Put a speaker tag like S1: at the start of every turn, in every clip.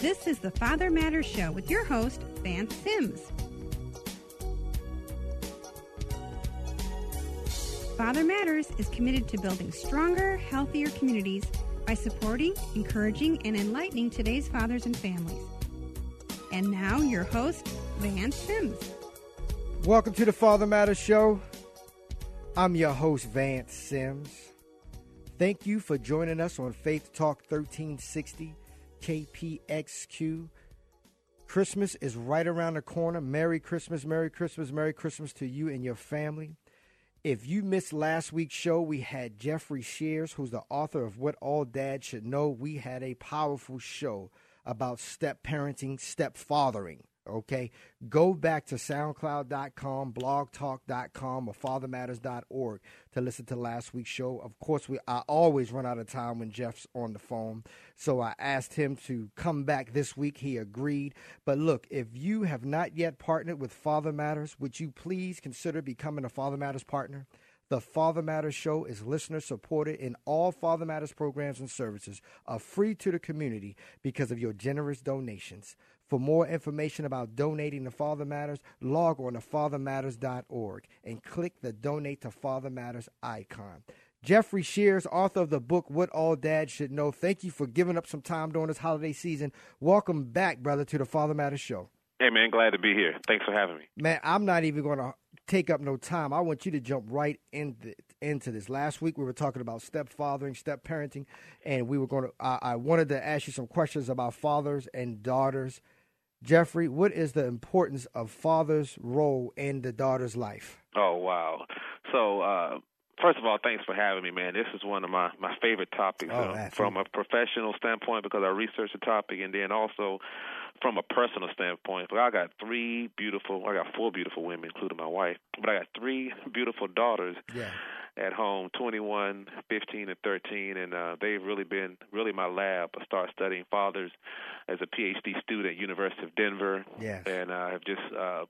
S1: This is the Father Matters Show with your host, Vance Sims. Father Matters is committed to building stronger, healthier communities by supporting, encouraging, and enlightening today's fathers and families. And now, your host, Vance Sims.
S2: Welcome to the Father Matters Show. I'm your host, Vance Sims. Thank you for joining us on Faith Talk 1360 KPXQ. Christmas is right around the corner. Merry Christmas, Merry Christmas, Merry Christmas to you and your family. If you missed last week's show, we had Jeffrey Shears, who's the author of What All Dads Should Know. We had a powerful show about step parenting, step fathering. Okay, go back to SoundCloud.com, blogtalk.com, or fathermatters.org to listen to last week's show. Of course, I always run out of time when Jeff's on the phone, so I asked him to come back this week. He agreed. But look, if you have not yet partnered with Father Matters, would you please consider becoming a Father Matters partner? The Father Matters Show is listener-supported, and all Father Matters programs and services are free to the community because of your generous donations. For more information about donating to Father Matters, log on to fathermatters.org and click the Donate to Father Matters icon. Jeffrey Shears, author of the book What All Dads Should Know, thank you for giving up some time during this holiday season. Welcome back, brother, to the Father Matters Show.
S3: Hey, man, glad to be here. Thanks for having me.
S2: Man, I'm not even going to take up no time. I want you to jump right into this. Last week we were talking about stepfathering, step parenting, and we were going to. I wanted to ask you some questions about fathers and daughters. Jeffrey, what is the importance of father's role in the daughter's life?
S3: Oh, wow. So, first of all, thanks for having me, man. This is one of my favorite topics from a professional standpoint because I researched the topic, and then also from a personal standpoint. I got four beautiful women, including my wife, but I got three beautiful daughters at home, 21, 15, and 13, and they've really been my lab. I started studying fathers as a PhD student at University of Denver, and I have just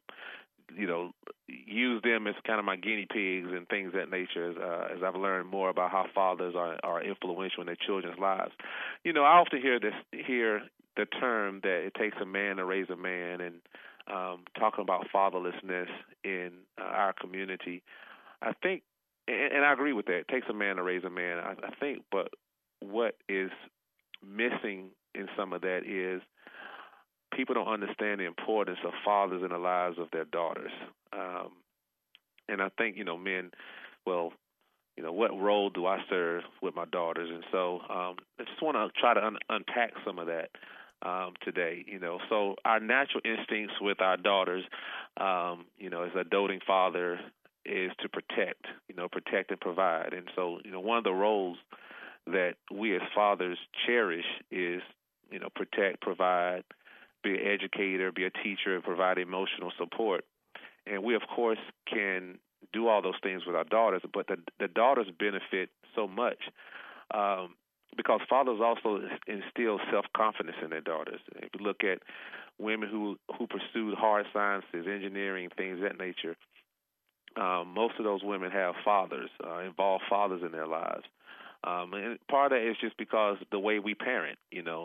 S3: use them as kind of my guinea pigs and things of that nature as I've learned more about how fathers are influential in their children's lives. I often hear the term that it takes a man to raise a man, and talking about fatherlessness in our community. I think, and I agree with that, it takes a man to raise a man. I think, but what is missing in some of that is people don't understand the importance of fathers in the lives of their daughters. And I think, men, what role do I serve with my daughters? And so I just want to try to unpack some of that today. So our natural instincts with our daughters, as a doting father, is to protect and provide. And so, one of the roles that we as fathers cherish is, protect, provide, be an educator, be a teacher, and provide emotional support. And we, of course, can do all those things with our daughters, but the daughters benefit so much because fathers also instill self-confidence in their daughters. If you look at women who pursued hard sciences, engineering, things of that nature, most of those women have fathers, involve fathers in their lives. And part of that is just because the way we parent,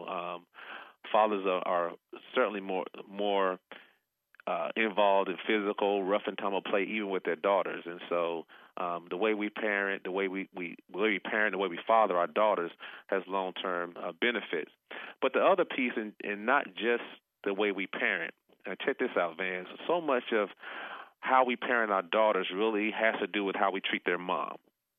S3: fathers are certainly more involved in physical, rough and tumble play, even with their daughters. And so the way we parent, the way we father our daughters has long-term benefits. But the other piece, and not just the way we parent, check this out, Vance, so much of how we parent our daughters really has to do with how we treat their mom.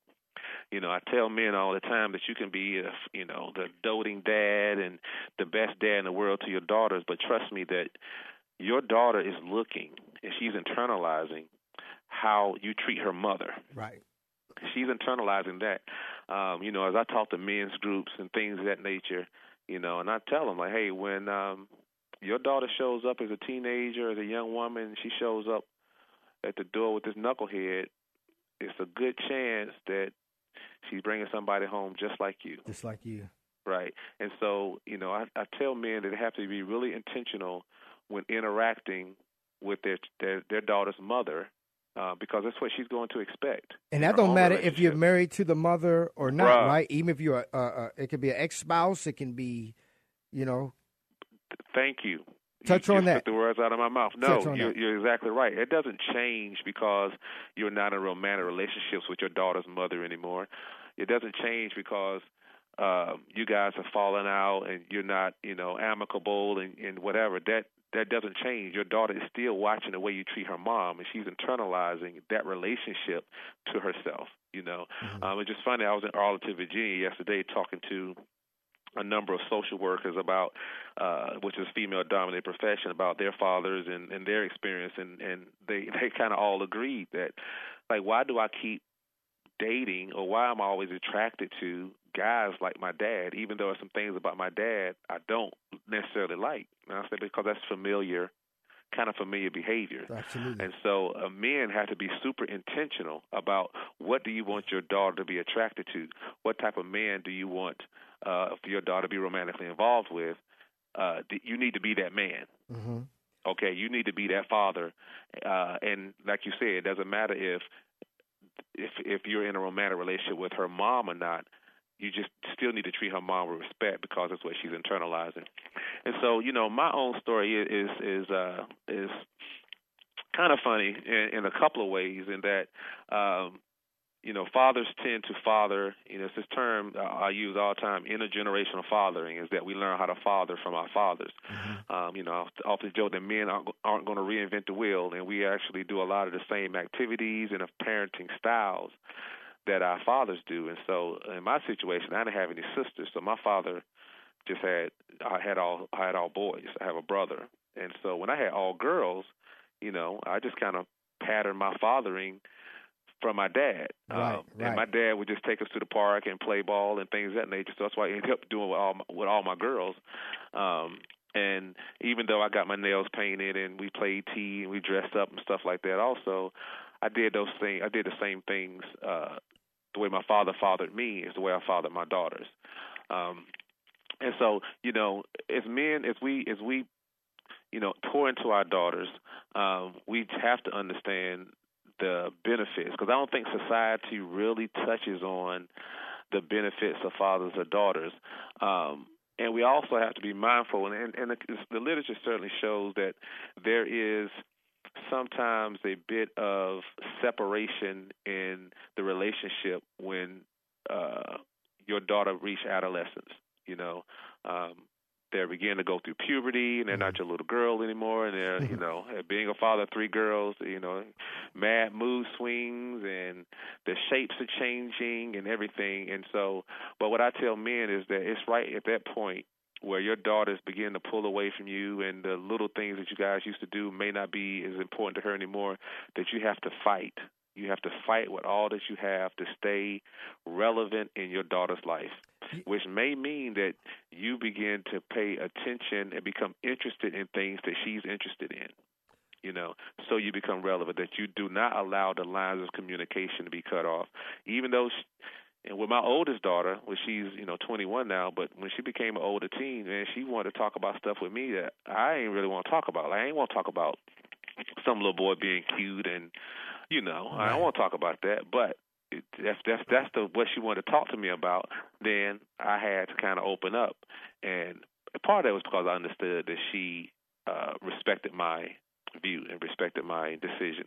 S3: I tell men all the time that you can be, the doting dad and the best dad in the world to your daughters, but trust me that your daughter is looking and she's internalizing how you treat her mother.
S2: Right.
S3: She's internalizing that. As I talk to men's groups and things of that nature, and I tell them, like, hey, when your daughter shows up as a teenager, as a young woman, she shows up at the door with this knucklehead, it's a good chance that she's bringing somebody home just like you.
S2: Just like you.
S3: Right. And so, I tell men that they have to be really intentional when interacting with their daughter's mother because that's what she's going to expect.
S2: And that don't matter if you're married to the mother or not, right? Even if you're, it could be an ex-spouse, it can be,
S3: Thank you.
S2: Touch
S3: you
S2: on that.
S3: Took the words out of my mouth. No, you're exactly right. It doesn't change because you're not in romantic relationships with your daughter's mother anymore. It doesn't change because you guys have fallen out and you're not, amicable and whatever. That doesn't change. Your daughter is still watching the way you treat her mom, and she's internalizing that relationship to herself. It's just funny. I was in Arlington, Virginia yesterday talking to a number of social workers about, which is female-dominated profession, about their fathers and their experience, and they kind of all agreed that, like, why do I keep dating, or why am I always attracted to guys like my dad, even though there's some things about my dad I don't necessarily like? And I say because that's familiar behavior.
S2: Absolutely.
S3: And so men have to be super intentional about what do you want your daughter to be attracted to? What type of man do you want for your daughter to be romantically involved with? You need to be that man.
S2: Mm-hmm.
S3: Okay, you need to be that father. And like you said, it doesn't matter if you're in a romantic relationship with her mom or not. You just still need to treat her mom with respect because that's what she's internalizing. And so, my own story is kind of funny in a couple of ways, in that, fathers tend to father. It's this term I use all the time, intergenerational fathering, is that we learn how to father from our fathers. Mm-hmm. I often joke that men aren't going to reinvent the wheel, and we actually do a lot of the same activities and of parenting styles that our fathers do. And so in my situation, I didn't have any sisters, so my father I had all boys. I have a brother. And so when I had all girls, I just kind of patterned my fathering from my dad.
S2: Right.
S3: And my dad would just take us to the park and play ball and things of that nature. So that's what I ended up doing with all my girls. And even though I got my nails painted and we played tea and we dressed up and stuff like that also, I did those things. I did the same things. The way my father fathered me is the way I fathered my daughters. And so, as men, as we pour into our daughters, we have to understand the benefits, because I don't think society really touches on the benefits of fathers or daughters. And we also have to be mindful, and the literature certainly shows that there is sometimes a bit of separation in the relationship when your daughter reaches adolescence. They're beginning to go through puberty, and they're not your little girl anymore, and they're, being a father of three girls, mad mood swings, and the shapes are changing and everything. And so, but what I tell men is that it's right at that point where your daughters begin to pull away from you, and the little things that you guys used to do may not be as important to her anymore, that you have to fight. You have to fight with all that you have to stay relevant in your daughter's life, which may mean that you begin to pay attention and become interested in things that she's interested in, so you become relevant, that you do not allow the lines of communication to be cut off. Even though, and with my oldest daughter, well, she's, 21 now, but when she became an older teen, man, she wanted to talk about stuff with me that I ain't really want to talk about. I ain't want to talk about some little boy being cute and, I don't want to talk about that, but that's what she wanted to talk to me about. Then I had to kind of open up, and part of that was because I understood that she respected my view and respected my decision,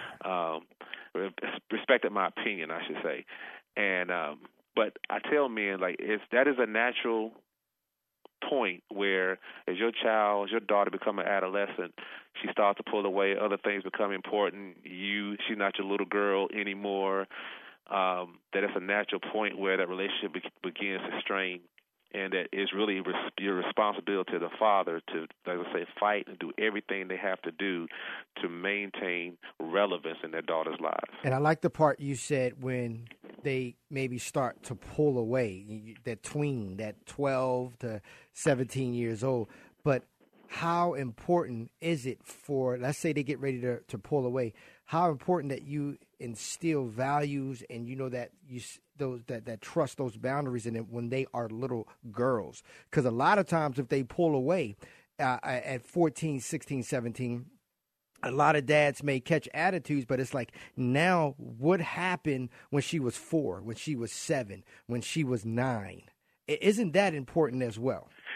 S3: respected my opinion, I should say. And but I tell men, like, that is a natural point where, as your daughter become an adolescent, she starts to pull away, other things become important. She's not your little girl anymore. That it's a natural point where that relationship begins to strain, and that it's really your responsibility as a father to, like I say, fight and do everything they have to do to maintain relevance in their daughter's lives.
S2: And I like the part you said when they maybe start to pull away, that tween, that 12 to 17 years old. But how important is it for, let's say they get ready to pull away, how important that you instill values and that that trust, those boundaries in it when they are little girls? Because a lot of times if they pull away at 14, 16, 17, a lot of dads may catch attitudes, but it's like, now what happened when she was 4, when she was 7, when she was 9? Isn't that important as well?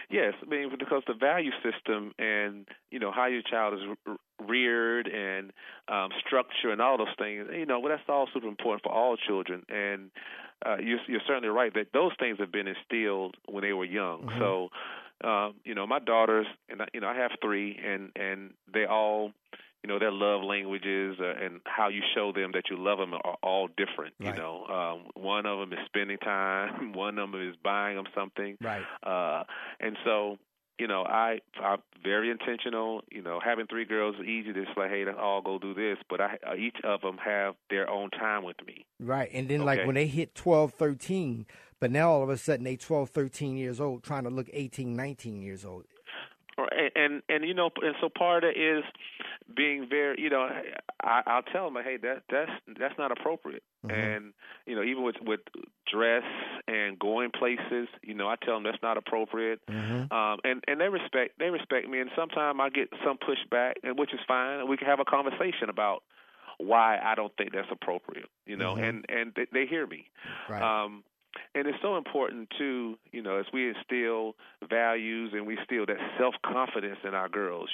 S3: Yes, I mean, because the value system and, how your child is reared and structure and all those things, well, that's all super important for all children. And you're certainly right that those things have been instilled when they were young.
S2: Mm-hmm.
S3: So, my daughters, and I have three, and they all, their love languages and how you show them that you love them are all different.
S2: Right.
S3: One of them is spending time, one of them is buying them something.
S2: Right.
S3: And so, I'm very intentional. Having three girls is easy to just like, hey, let's all go do this. But each of them have their own time with me.
S2: Right. And then,
S3: okay.
S2: like, when they hit 12, 13, but now all of a sudden they 12, 13 years old, trying to look 18, 19 years old.
S3: And so part of it is being very, I'll tell them, hey, that's not appropriate.
S2: Mm-hmm.
S3: And even with dress and going places, I tell them that's not appropriate.
S2: Mm-hmm.
S3: And they respect me, and sometimes I get some pushback, and which is fine, and we can have a conversation about why I don't think that's appropriate.
S2: Mm-hmm.
S3: and they hear me.
S2: Right.
S3: And it's so important, too, as we instill values and we instill that self-confidence in our girls,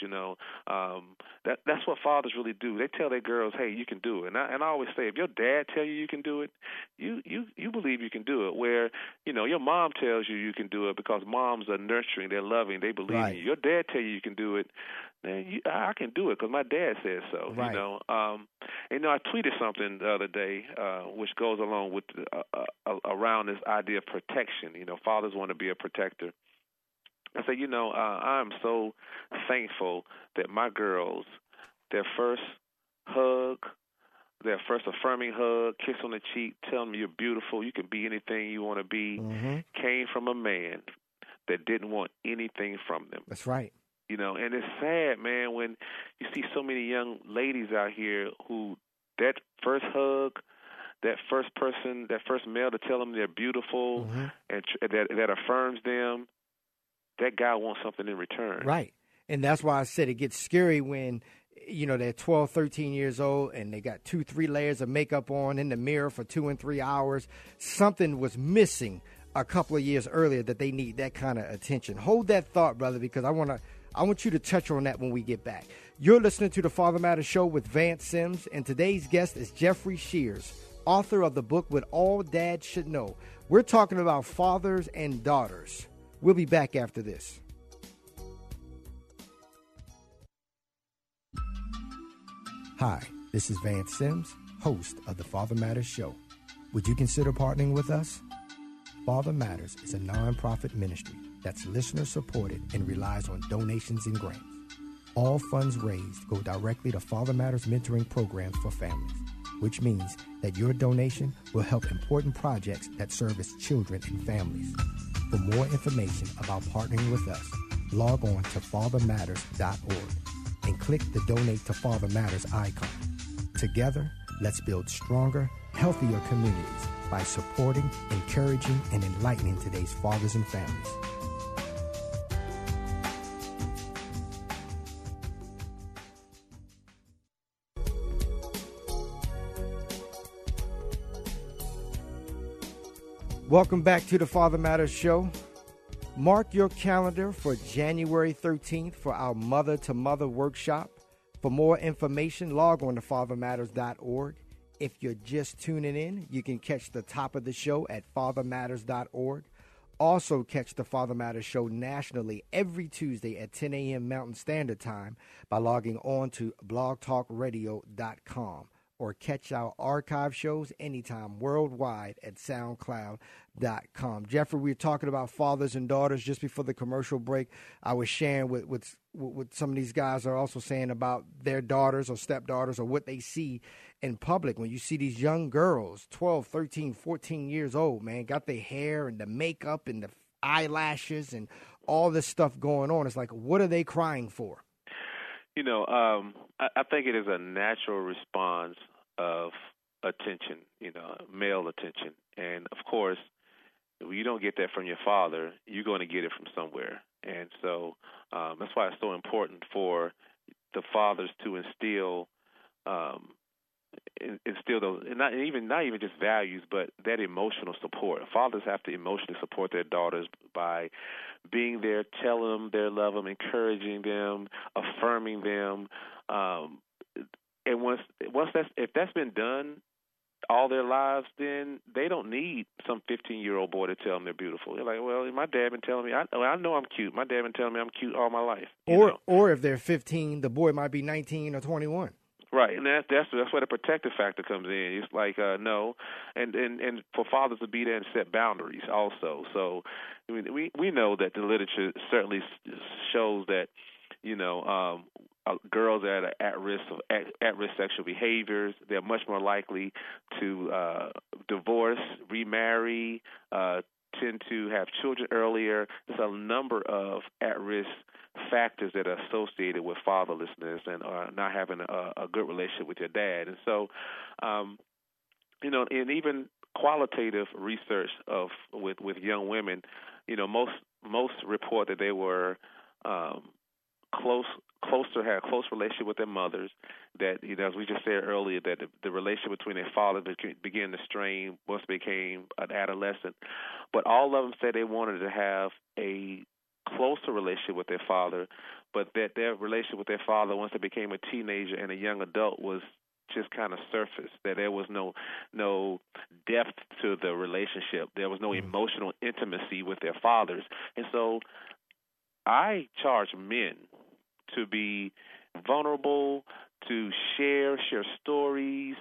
S3: that's what fathers really do. They tell their girls, hey, you can do it. And I always say, if your dad tells you can do it, you believe you can do it. Where, your mom tells you can do it because moms are nurturing, they're loving, they believe
S2: right.
S3: in you. Your dad tells you can do it, then I can do it because my dad says so.
S2: Right.
S3: I tweeted something the other day, which goes along with around this idea of protection. Fathers want to be a protector. I said, I'm so thankful that my girls, their first hug, their first affirming hug, kiss on the cheek, tell them you're beautiful, you can be anything you want to be,
S2: mm-hmm.
S3: came from a man that didn't want anything from them.
S2: That's right.
S3: And it's sad, man, when you see so many young ladies out here who that first hug, that first person, that first male to tell them they're beautiful
S2: mm-hmm.
S3: and that affirms them, that guy wants something in return.
S2: Right. And that's why I said it gets scary when, they're 12, 13 years old and they got 2-3 layers of makeup on in the mirror for 2 and 3 hours. Something was missing a couple of years earlier that they need that kind of attention. Hold that thought, brother, because I want you to touch on that when we get back. You're listening to the Father Matters Show with Vance Sims, and today's guest is Jeffrey Shears, author of the book What All Dads Should Know. We're talking about fathers and daughters. We'll be back after this. Hi, this is Vance Sims, host of the Father Matters Show. Would you consider partnering with us? Father Matters is a nonprofit ministry that's listener-supported and relies on donations and grants. All funds raised go directly to Father Matters mentoring programs for families, which means that your donation will help important projects that service children and families. For more information about partnering with us, log on to fathermatters.org and click the Donate to Father Matters icon. Together, let's build stronger, healthier communities by supporting, encouraging, and enlightening today's fathers and families. Welcome back to the Father Matters Show. Mark your calendar for January 13th for our Mother to Mother workshop. For more information, log on to fathermatters.org. If you're just tuning in, you can catch the top of the show at fathermatters.org. Also catch the Father Matters Show nationally every Tuesday at 10 a.m. Mountain Standard Time by logging on to blogtalkradio.com. Or catch our archive shows anytime worldwide at SoundCloud.com. Jeffrey, we were talking about fathers and daughters just before the commercial break. I was sharing with some of these guys are also saying about their daughters or stepdaughters or what they see in public. When you see these young girls, 12, 13, 14 years old, man, got their hair and the makeup and the eyelashes and all this stuff going on. It's like, what are they crying for?
S3: I think it is a natural response of attention, male attention. And, of course, if you don't get that from your father, you're going to get it from somewhere. And so that's why it's so important for the fathers to instill instill those, and not even just values, but that emotional support. Fathers have to emotionally support their daughters by being there, telling them they love them, encouraging them, affirming them. And if that's been done all their lives, then they don't need some 15-year-old boy to tell them they're beautiful. They're like, well, my dad been telling me, I know I'm cute. My dad been telling me I'm cute all my life.
S2: Or if they're 15, the boy might be 19 or 21.
S3: Right, and that's where the protective factor comes in. It's like no, and for fathers to be there and set boundaries also. So I mean, we know that the literature certainly shows that girls that are at risk sexual behaviors, they're much more likely to divorce, remarry, tend to have children earlier. There's a number of at-risk factors that are associated with fatherlessness and not having a good relationship with your dad. And so, and even qualitative research with young women, most report that they were had a close relationship with their mothers, that, as we just said earlier, that the relationship between their father began to strain once they became an adolescent. But all of them said they wanted to have a closer relationship with their father, but that their relationship with their father once they became a teenager and a young adult was just kind of surface, that there was no depth to the relationship. There was no emotional intimacy with their fathers. And so I charge men to be vulnerable, to share stories,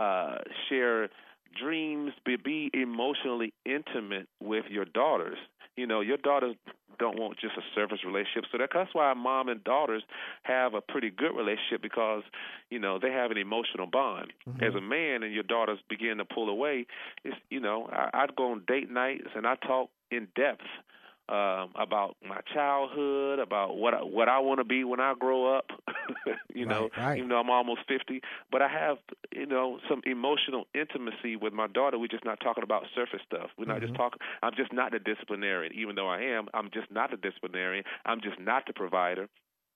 S3: share dreams, be emotionally intimate with your daughters. Your daughters don't want just a surface relationship. So that's why mom and daughters have a pretty good relationship, because, they have an emotional bond. Mm-hmm. As a man and your daughters begin to pull away, I'd go on date nights and I talk in depth about my childhood, about what I want to be when I grow up,
S2: Right.
S3: Even though I'm almost 50. But I have, some emotional intimacy with my daughter. We're just not talking about surface stuff. We're not just talking. I'm just not the disciplinarian, even though I am. I'm just not the disciplinarian. I'm just not the provider.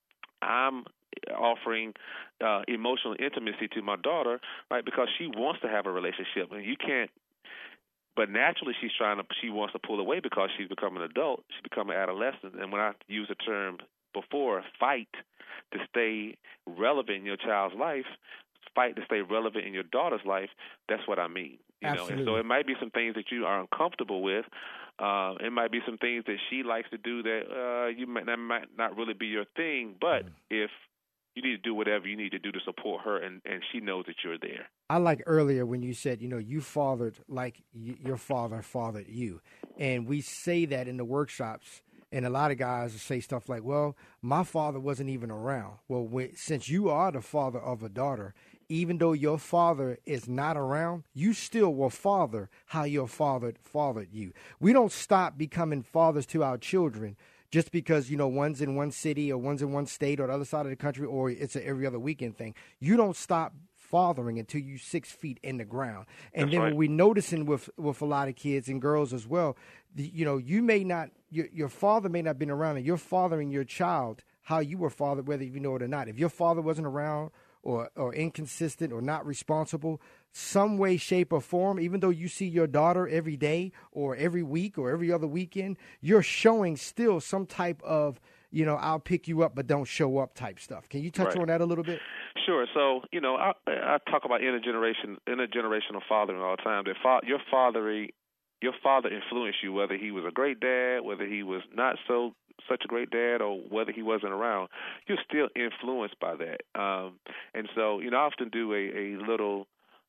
S3: I'm offering emotional intimacy to my daughter, right, because she wants to have a relationship, and you can't. But naturally, she wants to pull away because she's become an adult. She's become an adolescent. And when I use the term before, fight to stay relevant in your child's life, fight to stay relevant in your daughter's life, that's what I mean.
S2: Absolutely.
S3: And so it might be some things that you are uncomfortable with. It might be some things that she likes to do that that might not really be your thing. But if you need to do whatever you need to do to support her, and she knows that you're there.
S2: I like earlier when you said, you fathered like your father fathered you. And we say that in the workshops, and a lot of guys say stuff like, well, my father wasn't even around. Well, since you are the father of a daughter, even though your father is not around, you still will father how your father fathered you. We don't stop becoming fathers to our children just because, one's in one city or one's in one state or the other side of the country, or it's an every other weekend thing. You don't stop fathering until you're 6 feet in the ground. And
S3: That's
S2: then
S3: right.
S2: what we're noticing with a lot of kids and girls as well, you may not, your father may not have been around, and you're fathering your child how you were fathered, whether you know it or not. If your father wasn't around or inconsistent or not responsible, some way, shape, or form, even though you see your daughter every day or every week or every other weekend, you're showing still some type of, I'll pick you up but don't show up type stuff. Can you touch on that a little bit?
S3: Sure. So, I talk about intergenerational fathering all the time. That your father influenced you, whether he was a great dad, whether he was not such a great dad, or whether he wasn't around. You're still influenced by that. And so, I often do a little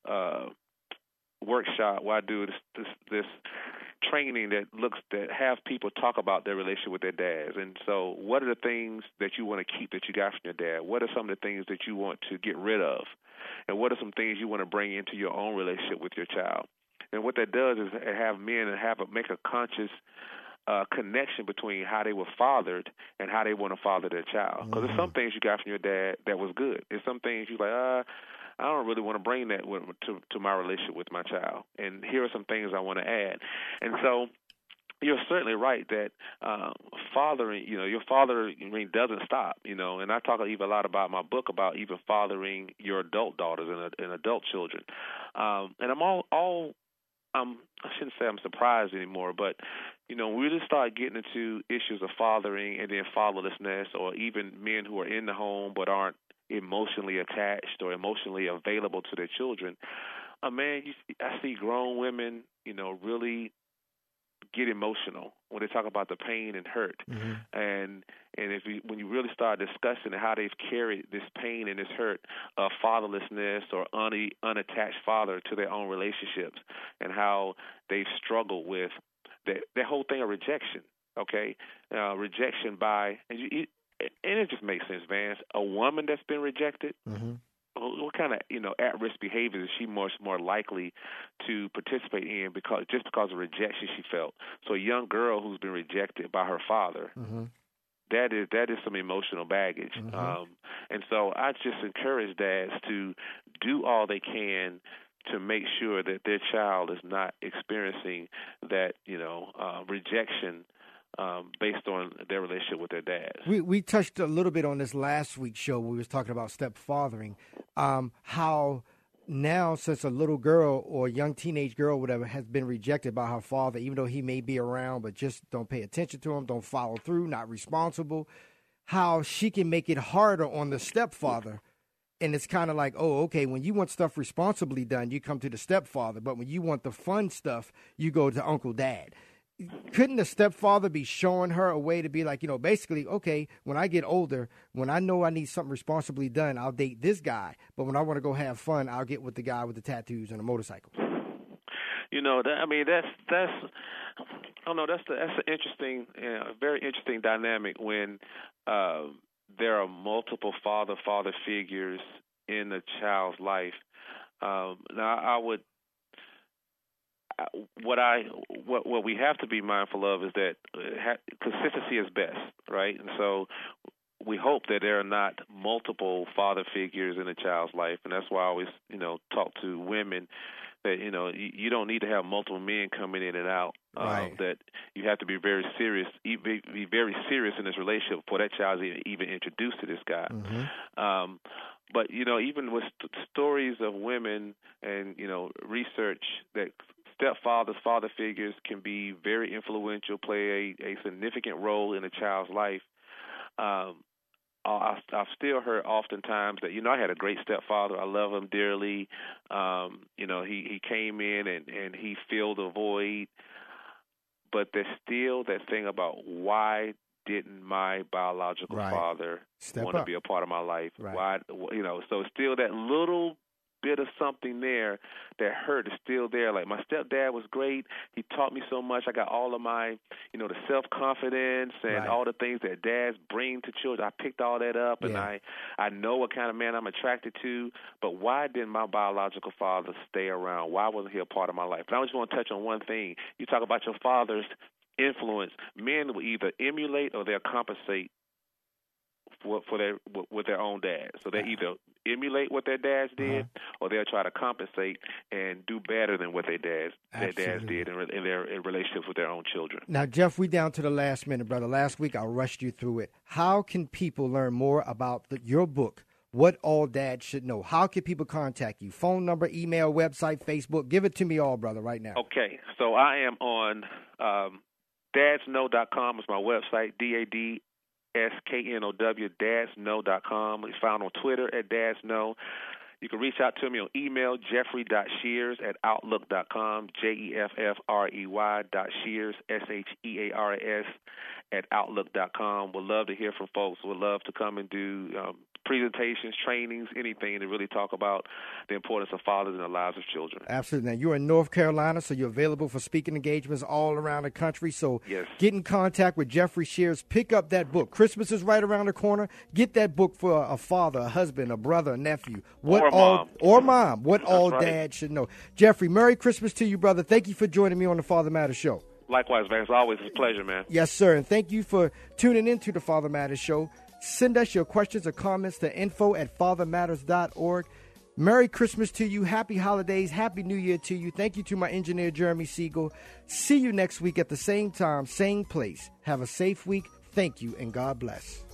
S3: workshop where I do this training that have people talk about their relationship with their dads. And so what are the things that you want to keep that you got from your dad? What are some of the things that you want to get rid of? And what are some things you want to bring into your own relationship with your child? And what that does is have men make a conscious connection between how they were fathered and how they want to father their child. Because there's some things you got from your dad that was good. There's some things you're like, I don't really want to bring that to my relationship with my child. And here are some things I want to add. And so you're certainly right that fathering, your fathering doesn't stop, and I talk even a lot about my book about even fathering your adult daughters and adult children. And I shouldn't say I'm surprised anymore, but, we really start getting into issues of fathering and then fatherlessness, or even men who are in the home but aren't emotionally attached or emotionally available to their children. I see grown women, really get emotional when they talk about the pain and hurt, and when you really start discussing how they've carried this pain and this hurt of fatherlessness or unattached father to their own relationships, and how they've struggled with that whole thing of rejection. Okay, rejection by and it just makes sense, Vance. A woman that's been rejected. What kind of at-risk behavior is she more likely to participate in because of rejection she felt? So a young girl who's been rejected by her father, that is some emotional baggage. And so I just encourage dads to do all they can to make sure that their child is not experiencing that rejection based on their relationship with their dad.
S2: We touched a little bit on this last week's show when we was talking about stepfathering, how now since a little girl or a young teenage girl, whatever, has been rejected by her father, even though he may be around, but just don't pay attention to him, don't follow through, not responsible, how she can make it harder on the stepfather. And it's kind of like, oh, okay, when you want stuff responsibly done, you come to the stepfather. But when you want the fun stuff, you go to Uncle Dad. Couldn't the stepfather be showing her a way to be like, basically, okay, when I get older, when I know I need something responsibly done, I'll date this guy. But when I want to go have fun, I'll get with the guy with the tattoos and a motorcycle. That's an interesting, very interesting dynamic when there are multiple father figures in a child's life. What we have to be mindful of is that consistency is best, right? And so we hope that there are not multiple father figures in a child's life, and that's why I always, talk to women that, you don't need to have multiple men coming in and out. Right.
S3: That you have to be very serious, be very serious in this relationship before that child is even introduced to this guy. But even with stories of women and research that stepfathers, father figures can be very influential, play a significant role in a child's life. I've still heard oftentimes that, I had a great stepfather. I love him dearly. He came in and he filled a void. But there's still that thing about why didn't my biological father want to be a part of my life?
S2: Right.
S3: Why, so still that little bit of something there that hurt is still there. Like, my stepdad was great. He taught me so much. I got all of my, the self-confidence and all the things that dads bring to children. I picked all that up, and I know what kind of man I'm attracted to. But why didn't my biological father stay around? Why wasn't he a part of my life? And I just want to touch on one thing. You talk about your father's influence. Men will either emulate or they'll compensate with their own dad. So they either emulate what their dads did, or they'll try to compensate and do better than what their dads did in their relationships with their own children.
S2: Now, Jeff, we down to the last minute, brother. Last week I rushed you through it. How can people learn more about your book, What All Dads Should Know? How can people contact you? Phone number, email, website, Facebook. Give it to me all, brother, right now.
S3: Okay. So I am on dadsknow.com is my website, DADSKNOW, dadsknow.com. It's found on Twitter at dadsknow. You can reach out to me on email, jeffrey.shears@outlook.com, JEFFREY.shears, SHEARS, @outlook.com. Would love to hear from folks. Would love to come and do presentations, trainings, anything to really talk about the importance of fathers in the lives of children.
S2: Absolutely. Now, you're in North Carolina, so you're available for speaking engagements all around the country. So get in contact with Jeffrey Shears. Pick up that book. Christmas is right around the corner. Get that book for a father, a husband, a brother, a nephew.
S3: Mom.
S2: What all dads should know. Jeffrey, Merry Christmas to you, brother. Thank you for joining me on the Father Matters Show.
S3: Likewise, man. It's always a pleasure, man.
S2: Yes, sir. And thank you for tuning into the Father Matters Show. Send us your questions or comments to info@fathermatters.org. Merry Christmas to you. Happy holidays. Happy New Year to you. Thank you to my engineer, Jeremy Siegel. See you next week at the same time, same place. Have a safe week. Thank you, and God bless.